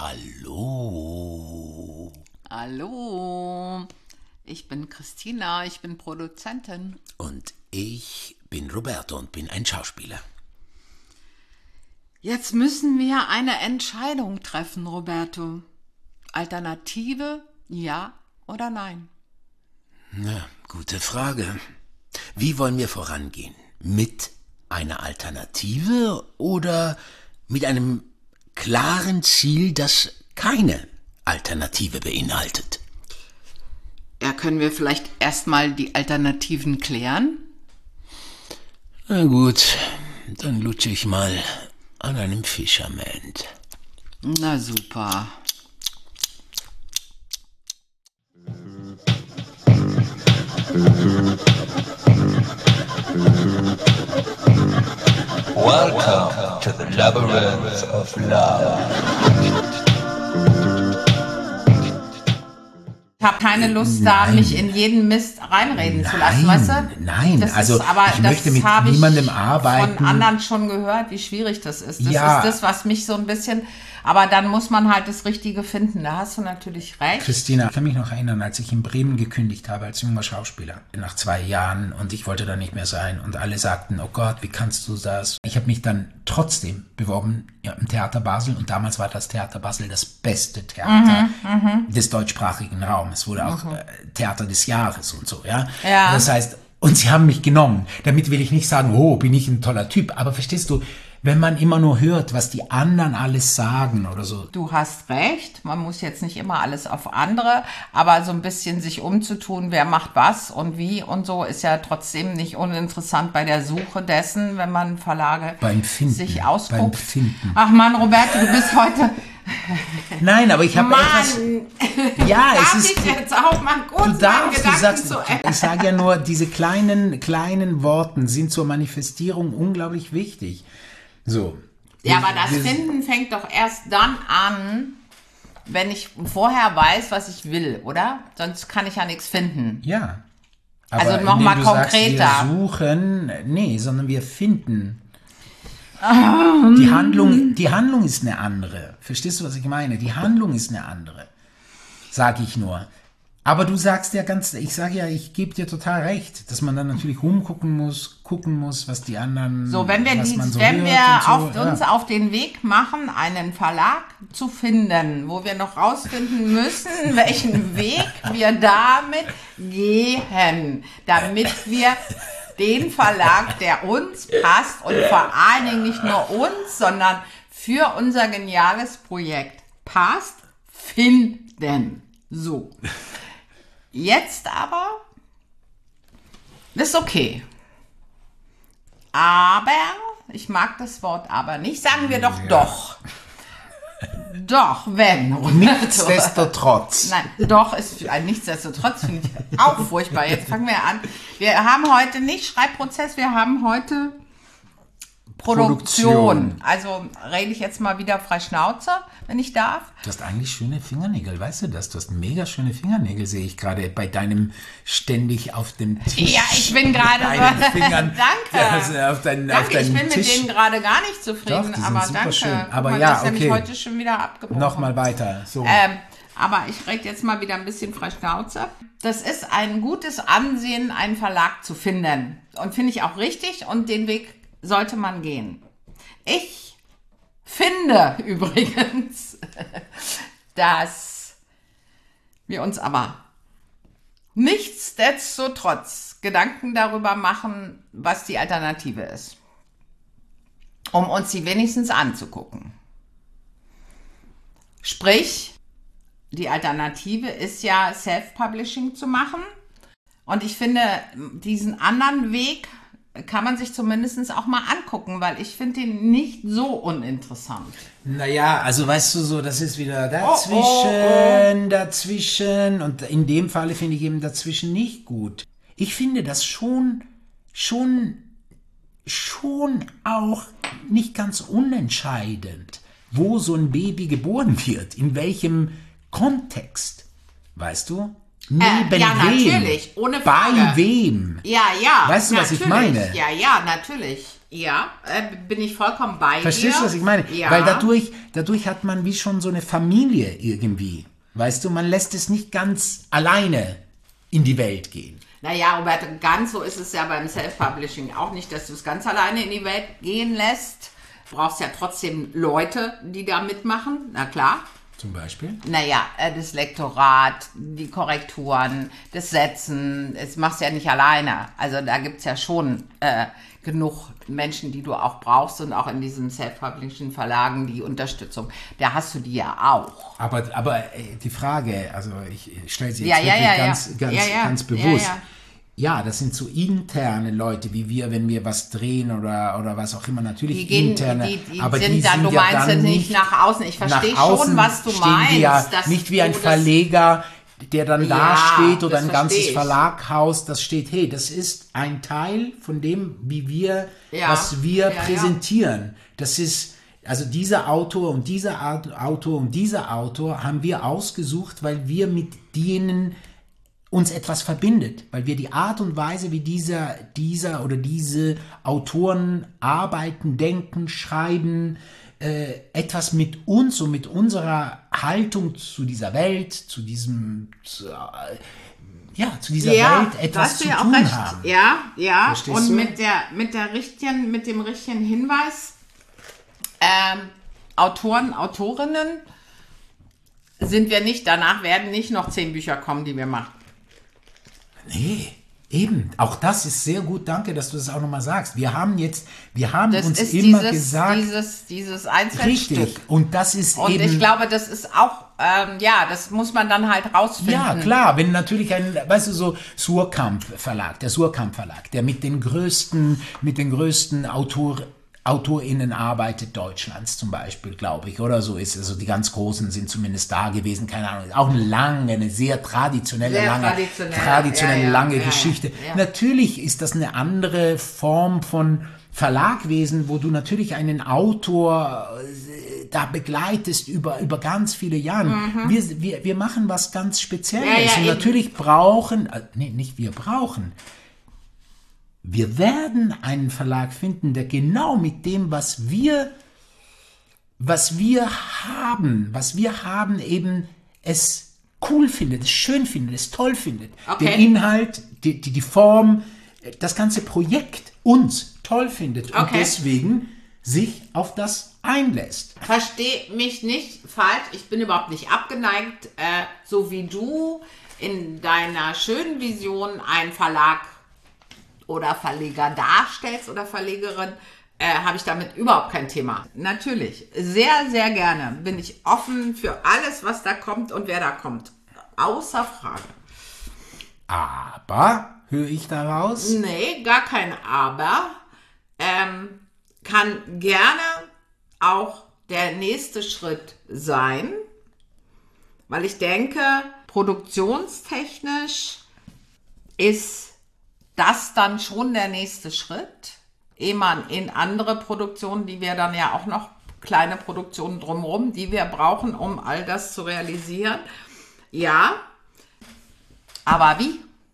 Hallo. Hallo, ich bin Christina, ich bin Produzentin. Und ich bin Roberto und bin ein Schauspieler. Jetzt müssen wir eine Entscheidung treffen, Roberto. Alternative, ja oder nein? Na, gute Frage. Wie wollen wir vorangehen? Mit einer Alternative oder mit einem klaren Ziel, das keine Alternative beinhaltet? Ja, können wir vielleicht erstmal die Alternativen klären? Na gut, dann lutsche ich mal an einem Fischerment. Na super. Welcome to the Labyrinth of Love. Ich habe keine Lust, da mich in jeden Mist reinreden zu lassen, weißt du? Nein, das also ist, aber ich möchte mit niemandem arbeiten. Von anderen schon gehört, wie schwierig das ist. Das Ja. ist das, was mich so ein bisschen... Aber dann muss man halt das Richtige finden. Da hast du natürlich recht. Christina, ich kann mich noch erinnern, als ich in Bremen gekündigt habe als junger Schauspieler. Nach 2 Jahren und ich wollte da nicht mehr sein. Und alle sagten, oh Gott, wie kannst du das? Ich habe mich dann trotzdem beworben im Theater Basel. Und damals war das Theater Basel das beste Theater des deutschsprachigen Raums. Es wurde auch Theater des Jahres und so. Ja. Das heißt, und sie haben mich genommen. Damit will ich nicht sagen, oh, bin ich ein toller Typ. Aber verstehst du, wenn man immer nur hört, was die anderen alles sagen oder so. Du hast recht, man muss jetzt nicht immer alles auf andere, aber so ein bisschen sich umzutun, wer macht was und wie und so, ist ja trotzdem nicht uninteressant bei der Suche dessen, wenn man Verlage sich ausguckt. Beim Finden. Ach Mann, Roberto, du bist heute... Nein, aber ich habe etwas... Ja, darf es ist... ich jetzt auch mal kurz Du darfst, meinen du sagst, Gedanken zu Ende? ich sage ja nur, diese kleinen Worten sind zur Manifestierung unglaublich wichtig. So. Ja, aber das Finden fängt doch erst dann an, wenn ich vorher weiß, was ich will, oder? Sonst kann ich ja nichts finden. Ja. Also Aber noch indem mal du konkreter. Sagst, wir suchen, nee, sondern wir finden. Die Handlung ist eine andere. Verstehst du, was ich meine? Die Handlung ist eine andere. Sag ich nur. Aber du sagst ja ich gebe dir total recht, dass man dann natürlich gucken muss, was die anderen, so, wenn wir uns auf den Weg machen, einen Verlag zu finden, wo wir noch rausfinden müssen, welchen Weg wir damit gehen, damit wir den Verlag, der uns passt und vor allen Dingen nicht nur uns, sondern für unser geniales Projekt passt, finden. So. Jetzt aber, das ist okay. Aber, ich mag das Wort aber nicht, sagen wir doch doch. Doch, wenn. Nichtsdestotrotz. Nein, doch ist nichtsdestotrotz, finde ich auch furchtbar. Jetzt fangen wir an. Wir haben heute nicht Schreibprozess, wir haben heute Produktion. Also rede ich jetzt mal wieder frei Schnauze, wenn ich darf. Du hast eigentlich schöne Fingernägel, weißt du das? Du hast mega schöne Fingernägel, sehe ich gerade bei deinem ständig auf dem Tisch. Ja, ich bin gerade so. Fingern. Danke. Also auf deinem Danke, ich bin Tisch. mit denen gerade gar nicht zufrieden, Doch, die sind aber super danke. schön. Aber Guck mal, ja, das ist nämlich okay. heute schon wieder abgebrochen. Nochmal weiter. So. Aber ich rede jetzt mal wieder ein bisschen frei Schnauze. Das ist ein gutes Ansehen, einen Verlag zu finden. Und finde ich auch richtig und den Weg sollte man gehen. Ich finde übrigens, dass wir uns aber nichtsdestotrotz Gedanken darüber machen, was die Alternative ist. Um uns die wenigstens anzugucken. Sprich, die Alternative ist ja Self-Publishing zu machen. Und ich finde, diesen anderen Weg kann man sich zumindest auch mal angucken, weil ich finde den nicht so uninteressant. Naja, also weißt du so, das ist wieder dazwischen und in dem Falle finde ich eben dazwischen nicht gut. Ich finde das schon auch nicht ganz unentscheidend, wo so ein Baby geboren wird, in welchem Kontext, weißt du? Neben ja, wem? natürlich, ohne Frage. Bei wem? Ja, Weißt du, was ich meine? Ja, natürlich. Ja, bin ich vollkommen bei dir. Verstehst du, was ich meine? Ja. Weil dadurch hat man wie schon so eine Familie irgendwie. Weißt du, man lässt es nicht ganz alleine in die Welt gehen. Naja, Roberto, ganz so ist es ja beim Self-Publishing auch nicht, dass du es ganz alleine in die Welt gehen lässt. Du brauchst ja trotzdem Leute, die da mitmachen, na klar. Zum Beispiel? Naja, das Lektorat, die Korrekturen, das Setzen, das machst du ja nicht alleine. Also da gibt es ja schon genug Menschen, die du auch brauchst und auch in diesen Self-Publishing-Verlagen die Unterstützung. Da hast du die ja auch. Aber die Frage, also ich stelle sie jetzt ganz bewusst. Ja, das sind so interne Leute wie wir, wenn wir was drehen oder was auch immer. Natürlich interne. Aber die sind du meinst ja nicht nach außen. Ich verstehe schon, was du meinst. Ja nicht wie ein Verleger, der dann da steht oder ein ganzes Verlaghaus, das steht, hey, das ist ein Teil von dem, wie wir, was wir präsentieren. Das ist, also dieser Autor und dieser Autor und dieser Autor haben wir ausgesucht, weil wir mit denen uns etwas verbindet, weil wir die Art und Weise, wie dieser oder diese Autoren arbeiten, denken, schreiben, etwas mit uns und mit unserer Haltung zu dieser Welt, zu dieser Welt etwas zu tun haben. Ja. Verstehst und du? mit dem richtigen Hinweis, Autoren, Autorinnen sind wir nicht, danach werden nicht noch 10 Bücher kommen, die wir machen. Nee, eben. Auch das ist sehr gut. Danke, dass du das auch nochmal sagst. Wir haben uns immer gesagt. Dieses Einzelstück. Richtig. Und das ist und eben. Und ich glaube, das ist auch, das muss man dann halt rausfinden. Ja, klar. Wenn natürlich der Suhrkamp Verlag, der mit den größten AutorInnen arbeitet Deutschlands zum Beispiel, glaube ich, oder so ist. Also die ganz Großen sind zumindest da gewesen, keine Ahnung. Auch eine sehr traditionelle, lange Geschichte. Ja. Natürlich ist das eine andere Form von Verlagwesen, wo du natürlich einen Autor da begleitest über ganz viele Jahre. Mhm. Wir machen was ganz Spezielles. Und natürlich wir werden einen Verlag finden, der genau mit dem, was wir haben, eben es cool findet, es schön findet, es toll findet. Okay. Den Inhalt, die Form, das ganze Projekt uns toll findet und deswegen sich auf das einlässt. Versteh mich nicht falsch, ich bin überhaupt nicht abgeneigt, so wie du in deiner schönen Vision einen Verlag oder Verleger darstellst oder Verlegerin, habe ich damit überhaupt kein Thema. Natürlich, sehr, sehr gerne bin ich offen für alles, was da kommt und wer da kommt. Außer Frage. Aber, höre ich daraus? Nee, gar kein Aber. Kann gerne auch der nächste Schritt sein, weil ich denke, produktionstechnisch ist das dann schon der nächste Schritt, ehe man in andere Produktionen, die wir dann ja auch noch, kleine Produktionen drumherum, die wir brauchen, um all das zu realisieren. Ja, aber wie?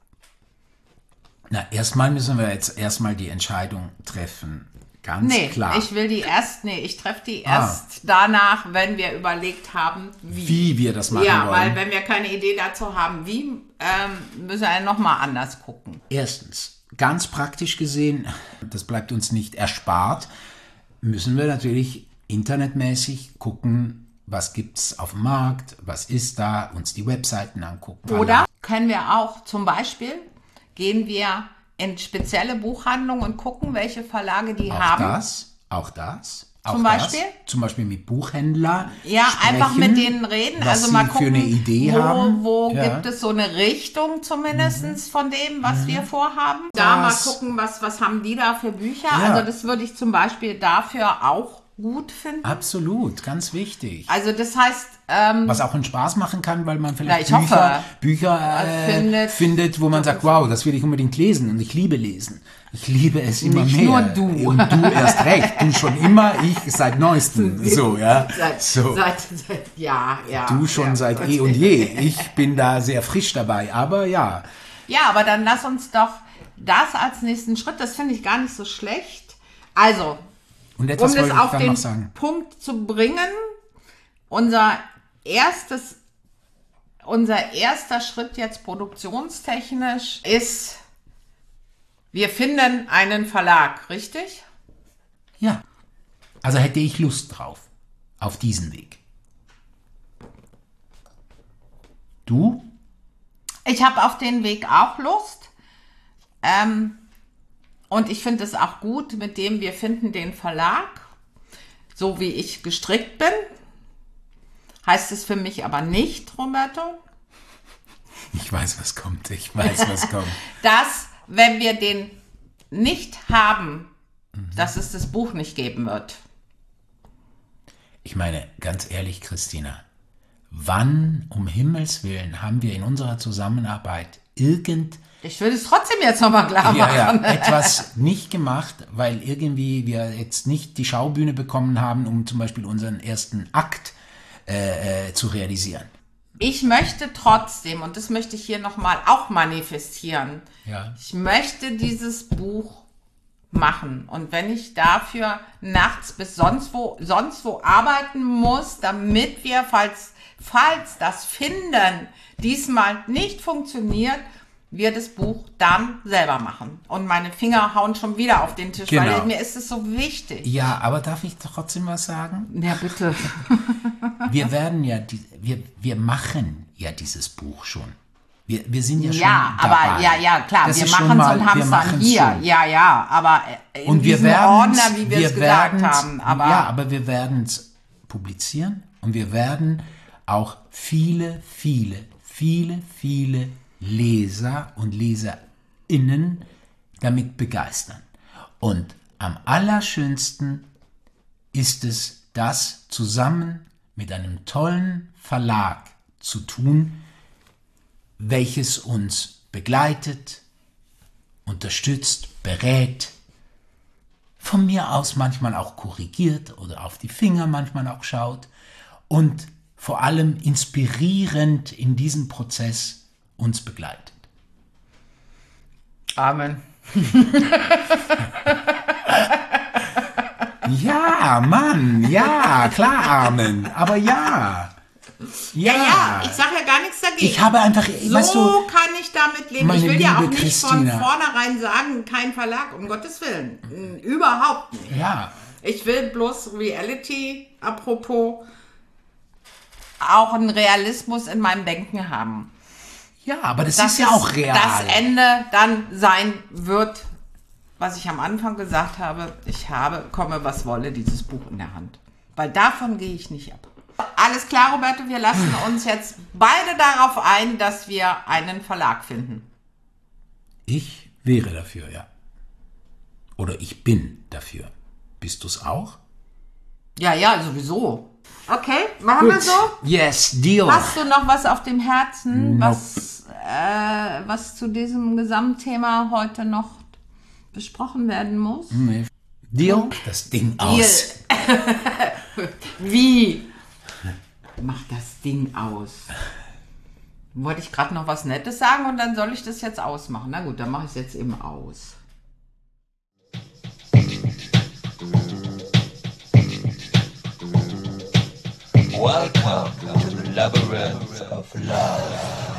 Na, erstmal müssen wir jetzt die Entscheidung treffen. Ganz klar. Ich treffe die erst danach, wenn wir überlegt haben, wie wir das machen wollen. Ja, weil wenn wir keine Idee dazu haben, wie, müssen wir nochmal anders gucken. Erstens, ganz praktisch gesehen, das bleibt uns nicht erspart, müssen wir natürlich internetmäßig gucken, was gibt's auf dem Markt, was ist da, uns die Webseiten angucken. Oder können wir auch zum Beispiel, gehen wir in spezielle Buchhandlungen und gucken, welche Verlage die haben. Auch das. Zum Beispiel mit Buchhändlern. Ja, sprechen, einfach mit denen reden. Was also mal gucken, für eine Idee haben. Wo gibt es so eine Richtung zumindest von dem, was wir vorhaben. Da mal gucken, was haben die da für Bücher. Ja. Also das würde ich zum Beispiel dafür auch gut finden. Absolut, ganz wichtig. Also das heißt... was auch einen Spaß machen kann, weil man vielleicht Bücher findet, wo man sagt, wow, das will ich unbedingt lesen und ich liebe lesen. Ich liebe es immer mehr. Nur du. Und du erst recht. Du schon immer, ich seit neuestem. So, ja. Du schon seit eh und je. Ich bin da sehr frisch dabei, aber ja. Ja, aber dann lass uns doch das als nächsten Schritt, das finde ich gar nicht so schlecht, Also, Und etwas um das wollte ich auf dann den noch sagen. Punkt zu bringen, unser erster Schritt jetzt produktionstechnisch ist, wir finden einen Verlag, richtig? Ja. Also hätte ich Lust drauf. Auf diesen Weg. Du? Ich habe auf den Weg auch Lust. Und ich finde es auch gut, mit dem wir finden den Verlag, so wie ich gestrickt bin. Heißt es für mich aber nicht, Roberto, Ich weiß, was kommt. dass, wenn wir den nicht haben, dass es das Buch nicht geben wird. Ich meine, ganz ehrlich, Christina, wann um Himmels Willen haben wir in unserer Zusammenarbeit Ich will es trotzdem jetzt nochmal klar machen. etwas nicht gemacht, weil irgendwie wir jetzt nicht die Schaubühne bekommen haben, um zum Beispiel unseren ersten Akt zu realisieren? Ich möchte trotzdem, und das möchte ich hier nochmal auch manifestieren, Ja. ich möchte dieses Buch machen. Und wenn ich dafür nachts bis sonst wo arbeiten muss, damit wir, falls das Finden diesmal nicht funktioniert, wir das Buch dann selber machen. Und meine Finger hauen schon wieder auf den Tisch, Genau. weil mir ist es so wichtig. Ja, aber darf ich trotzdem was sagen? Ja, bitte. Wir werden ja, wir machen ja dieses Buch schon. Wir sind ja schon Ja, dabei. aber ja, klar, Das wir ist schon machen es mal- und haben wir es dann machen's hier. schon. Ja, aber in Und wir diesem werden Ordner, wie wir es gesagt haben. Aber wir werden es publizieren und wir werden auch viele, viele, viele, viele Leser und LeserInnen damit begeistern. Und am allerschönsten ist es, das zusammen mit einem tollen Verlag zu tun, welches uns begleitet, unterstützt, berät, von mir aus manchmal auch korrigiert oder auf die Finger manchmal auch schaut und vor allem inspirierend in diesem Prozess uns begleitet. Amen. Ja, Mann, ja, klar, Amen, aber ja. Ja, ich sage ja gar nichts dagegen. Ich habe einfach, so weißt du, kann ich damit leben. meine Ich will ja auch liebe nicht Christina. von vornherein sagen, kein Verlag, um Gottes Willen. Überhaupt nicht. ja, Ich will bloß Reality, apropos, auch einen Realismus in meinem Denken haben. ja, aber das Dass ist ja auch real. das Ende dann sein wird, was ich am Anfang gesagt habe, komme was wolle, dieses Buch in der Hand. Weil davon gehe ich nicht ab. Alles klar, Roberto, wir lassen uns jetzt beide darauf ein, dass wir einen Verlag finden. Ich wäre dafür, ja. Oder ich bin dafür. Bist du es auch? Ja, sowieso. Okay, machen wir so. Yes, deal. Hast du noch was auf dem Herzen, Nope. was zu diesem Gesamtthema heute noch besprochen werden muss? Nee. Deal? Das Ding aus. Wie? Mach das Ding aus. Wollte ich gerade noch was Nettes sagen und dann soll ich das jetzt ausmachen. Na gut, dann mache ich es jetzt eben aus. Welcome to the labyrinth of love.